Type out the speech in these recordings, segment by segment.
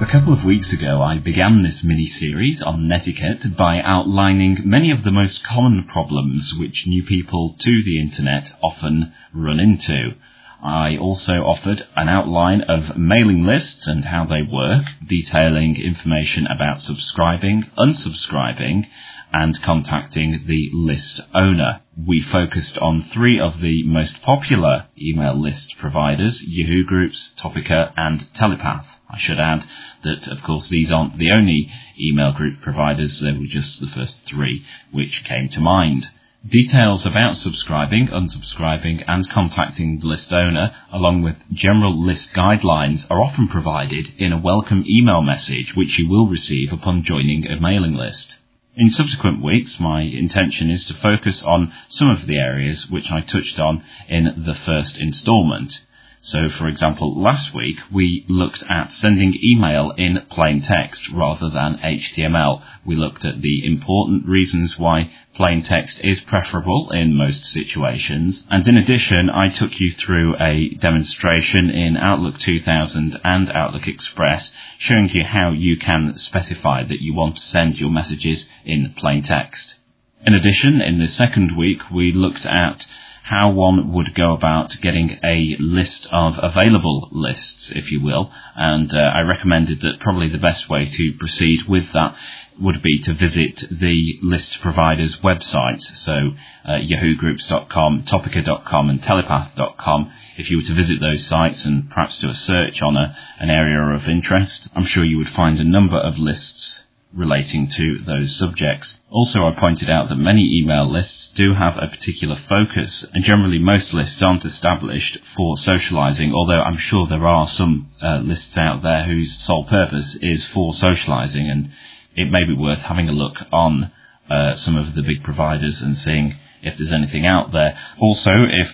A couple of weeks ago, I began this mini-series on netiquette by outlining many of the most common problems which new people to the internet often run into. I also offered an outline of mailing lists and how they work, detailing information about subscribing, unsubscribing, and contacting the list owner. We focused on three of the most popular email list providers: Yahoo Groups, Topica, and Telepath. I should add that, of course, these aren't the only email group providers. They were just the first three which came to mind. Details about subscribing, unsubscribing, and contacting the list owner, along with general list guidelines, are often provided in a welcome email message which you will receive upon joining a mailing list. In subsequent weeks, my intention is to focus on some of the areas which I touched on in the first instalment. So, for example, last week we looked at sending email in plain text rather than HTML. We looked at the important reasons why plain text is preferable in most situations. And in addition, I took you through a demonstration in Outlook 2000 and Outlook Express, showing you how you can specify that you want to send your messages in plain text. In addition, in the second week, we looked at how one would go about getting a list of available lists, if you will, and I recommended that probably the best way to proceed with that would be to visit the list providers' websites, so yahoogroups.com, topica.com and telepath.com. If you were to visit those sites and perhaps do a search on an area of interest, I'm sure you would find a number of lists relating to those subjects. Also, I pointed out that many email lists do have a particular focus, and generally most lists aren't established for socializing, although I'm sure there are some lists out there whose sole purpose is for socializing, and it may be worth having a look on some of the big providers and seeing if there's anything out there. Also,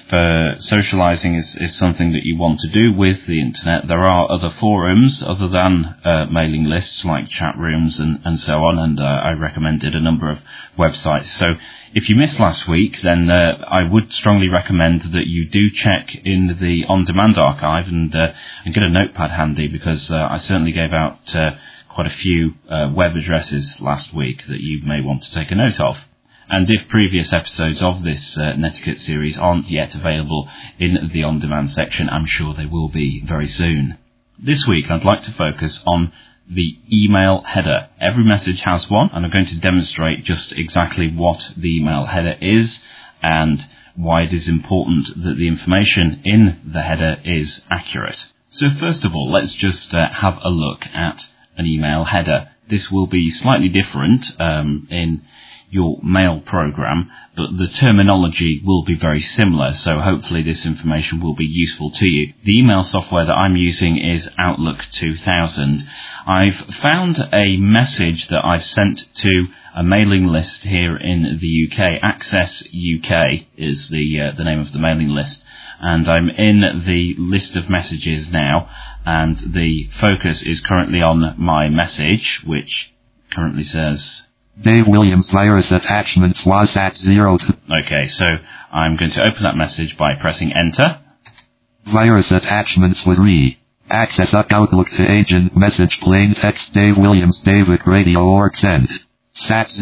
if socializing is something that you want to do with the internet, there are other forums other than mailing lists like chat rooms and so on, and I recommended a number of websites. So if you missed last week, then I would strongly recommend that you do check in the on-demand archive and get a notepad handy, because I certainly gave out quite a few web addresses last week that you may want to take a note of. And if previous episodes of this netiquette series aren't yet available in the on-demand section, I'm sure they will be very soon. This week I'd like to focus on the email header. Every message has one, and I'm going to demonstrate just exactly what the email header is and why it is important that the information in the header is accurate. So first of all, let's just have a look at an email header. This will be slightly different in your mail program, but the terminology will be very similar, so hopefully this information will be useful to you. The email software that I'm using is Outlook 2000. I've found a message that I've sent to a mailing list here in the UK. Access UK is the name of the mailing list, and I'm in the list of messages now, and the focus is currently on my message, which currently says Dave Williams virus attachments was at 02. Okay, so I'm going to open that message by pressing enter. Virus attachments was access up Outlook to agent message plain text Dave Williams David Radio org send. SAT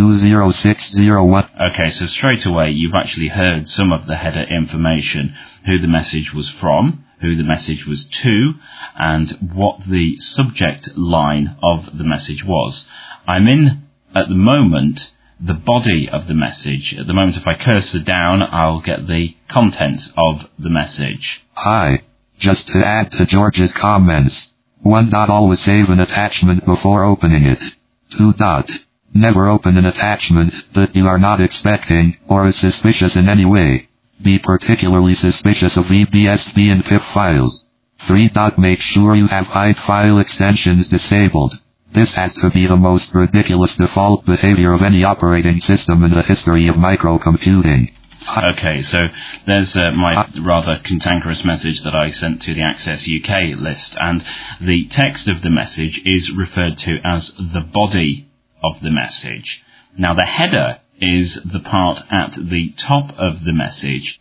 020601. Okay, so straight away you've actually heard some of the header information, who the message was from, who the message was to, and what the subject line of the message was. I'm in, at the moment, the body of the message. At the moment, if I cursor down, I'll get the contents of the message. Hi. Just to add to George's comments. 1. Always save an attachment before opening it. 2. Never open an attachment that you are not expecting or is suspicious in any way. Be particularly suspicious of eBSD and PIF files. 3. Make sure you have hide file extensions disabled. This has to be the most ridiculous default behavior of any operating system in the history of microcomputing. Okay, so there's my rather cantankerous message that I sent to the Access UK list, and the text of the message is referred to as the body of the message. Now, the header is the part at the top of the message.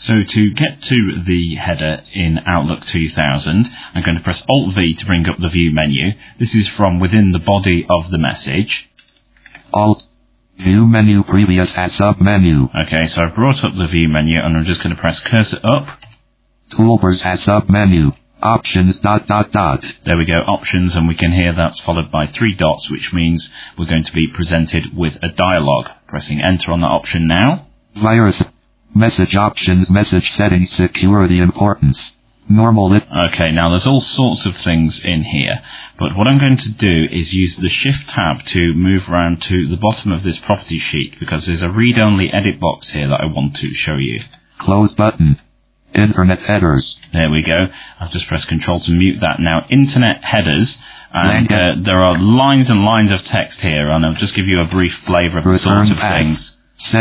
So to get to the header in Outlook 2000, I'm going to press Alt-V to bring up the View menu. This is from within the body of the message. Alt. View menu previous as sub-menu. Okay, so I've brought up the View menu and I'm just going to press cursor up. Toolbars as sub-menu. Options ... There we go, options, and we can hear that's followed by 3 dots, which means we're going to be presented with a dialog. Pressing enter on that option now. Virus. Message options, message settings, security importance. Normal it. Okay, now there's all sorts of things in here, but what I'm going to do is use the Shift tab to move around to the bottom of this property sheet, because there's a read-only edit box here that I want to show you. Close button. Internet headers. There we go. I've just pressed Control to mute that. Now, Internet headers, and there are lines and lines of text here, and I'll just give you a brief flavour of the sorts of things.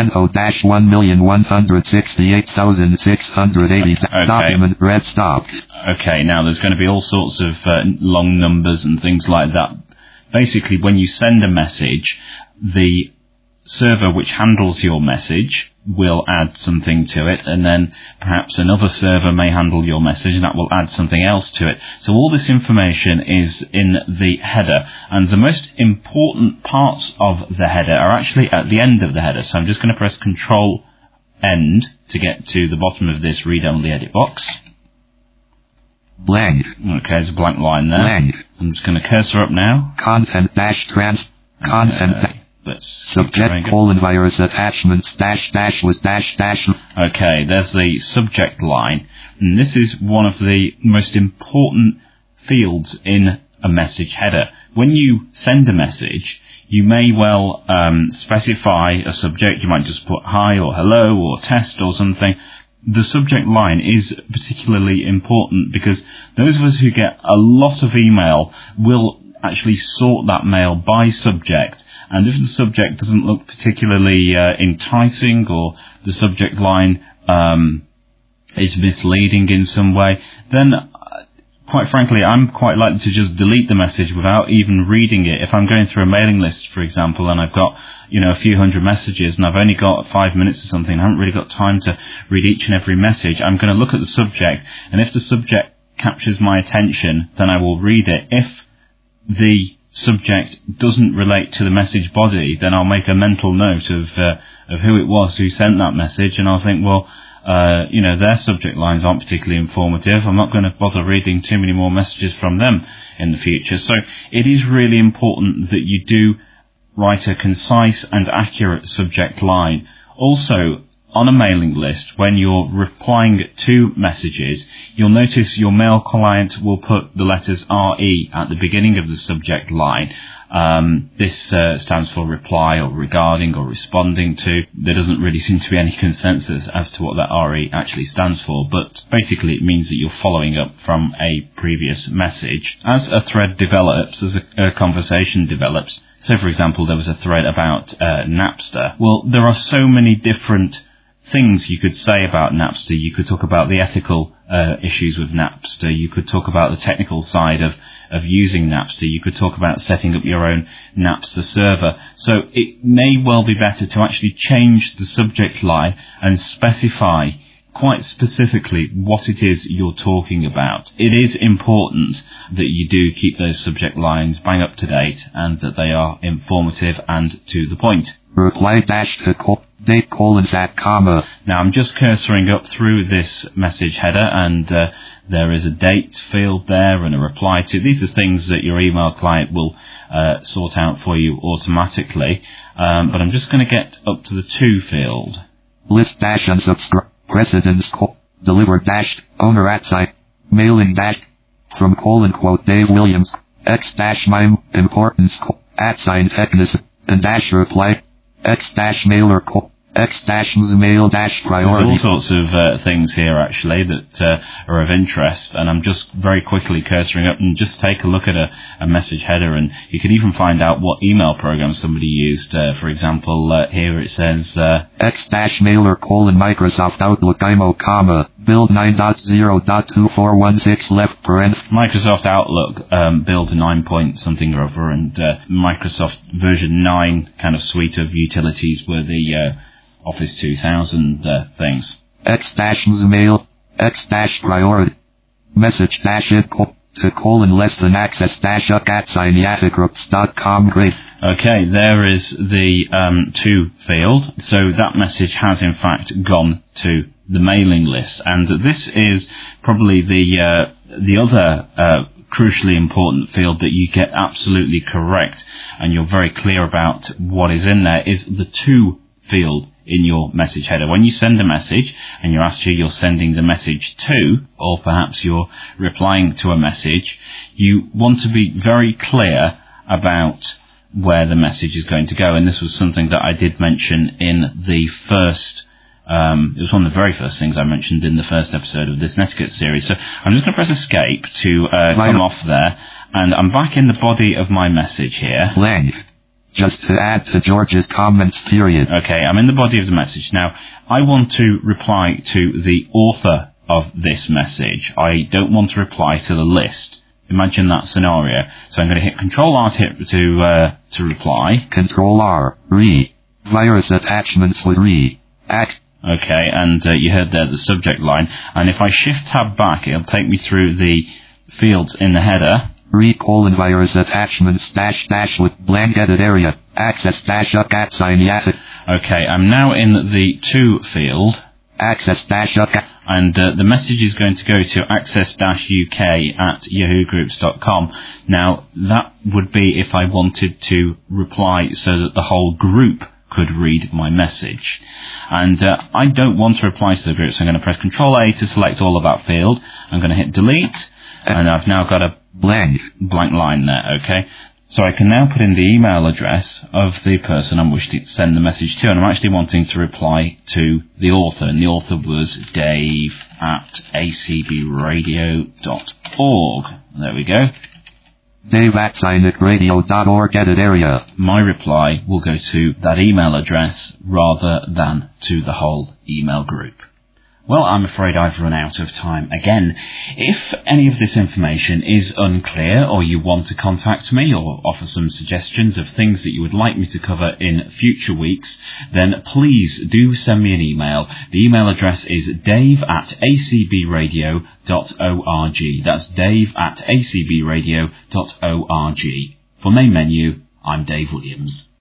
Cento-1,168,680. Okay. Document red stopped. Okay, now there's going to be all sorts of long numbers and things like that. Basically, when you send a message, the server which handles your message will add something to it, and then perhaps another server may handle your message and that will add something else to it. So all this information is in the header, and the most important parts of the header are actually at the end of the header. So I'm just going to press Control End to get to the bottom of this read-only edit box. Blank. Okay, there's a blank line there. Blank. I'm just going to cursor up now. Content dash trans. Content subject virus attachments was -- Okay, there's the subject line, and this is one of the most important fields in a message header. When you send a message, you may well specify a subject. You might just put hi or hello or test or something. The subject line is particularly important because those of us who get a lot of email will actually sort that mail by subject, and if the subject doesn't look particularly enticing, or the subject line is misleading in some way, then quite frankly I'm quite likely to just delete the message without even reading it. If I'm going through a mailing list, for example, and I've got a few hundred messages and I've only got 5 minutes or something, I haven't really got time to read each and every message, I'm going to look at the subject, and if the subject captures my attention, then I will read it. If the subject doesn't relate to the message body, then I'll make a mental note of who it was who sent that message, and I'll think, well, their subject lines aren't particularly informative. I'm not going to bother reading too many more messages from them in the future. So it is really important that you do write a concise and accurate subject line. Also, on a mailing list, when you're replying to messages, you'll notice your mail client will put the letters RE at the beginning of the subject line. This stands for reply or regarding or responding to. There doesn't really seem to be any consensus as to what that RE actually stands for, but basically it means that you're following up from a previous message. As a thread develops, as a conversation develops, so for example there was a thread about Napster. Well, there are so many different things you could say about Napster. You could talk about the ethical issues with Napster. You could talk about the technical side of using Napster. You could talk about setting up your own Napster server. So it may well be better to actually change the subject line and specify quite specifically what it is you're talking about. It is important that you do keep those subject lines bang up to date and that they are informative and to the point. Reply dash to date : comma. Now I'm just cursoring up through this message header, and there is a date field there and a reply to. These are things that your email client will sort out for you automatically. But I'm just going to get up to the to field. List dash unsubscribe. Precedence delivered dash owner at site mailing dash from : Dave Williams x dash mime importance @ techness and dash reply x dash mailer x dash mail dash priority. There's all sorts of things here actually that are of interest, and I'm just very quickly cursoring up and just take a look at a message header, and you can even find out what email program somebody used. For example, here it says x dash mailer : Microsoft Outlook IMO, comma build 9.0.2416 left parent. Microsoft Outlook build 9 point something or other, and Microsoft version 9 kind of suite of utilities were the Office 2000 things. X-mail, X-priority, message dash it to colon less than access dash up at signiaticgroups.com. Great. Okay, there is the to field. So that message has in fact gone to the mailing list, and this is probably the other crucially important field that you get absolutely correct, and you're very clear about what is in there, is the to field in your message header. When you send a message and you're asked who you're sending the message to, or perhaps you're replying to a message, you want to be very clear about where the message is going to go. And this was something that I did mention in the first it was one of the very first things I mentioned in the first episode of this Netiquette series. So I'm just going to press escape to come off there, and I'm back in the body of my message here. Blank. Just to add to George's comments, period. Okay, I'm in the body of the message. Now, I want to reply to the author of this message. I don't want to reply to the list. Imagine that scenario. So I'm going to hit Control-R to reply. Control-R. Re. Virus attachments with re. Act. Okay, and you heard there the subject line. And if I Shift-Tab back, it'll take me through the fields in the header. Virus attachments dash with blank edit area. Access dash up at signiatic. Okay, I'm now in the to field. Access dash up at. And the message is going to go to access-uk at yahoogroups.com. Now, that would be if I wanted to reply so that the whole group could read my message. And I don't want to reply to the group, so I'm going to press Control-A to select all of that field. I'm going to hit Delete, and I've now got a blank line there, okay? So I can now put in the email address of the person I'm wishing to send the message to, and I'm actually wanting to reply to the author, and the author was Dave at acbradio.org. There we go. Dave at signiaticradio.org edit area. My reply will go to that email address rather than to the whole email group. Well, I'm afraid I've run out of time again. If any of this information is unclear, or you want to contact me or offer some suggestions of things that you would like me to cover in future weeks, then please do send me an email. The email address is dave@acbradio.org. That's dave@acbradio.org. For Main Menu, I'm Dave Williams.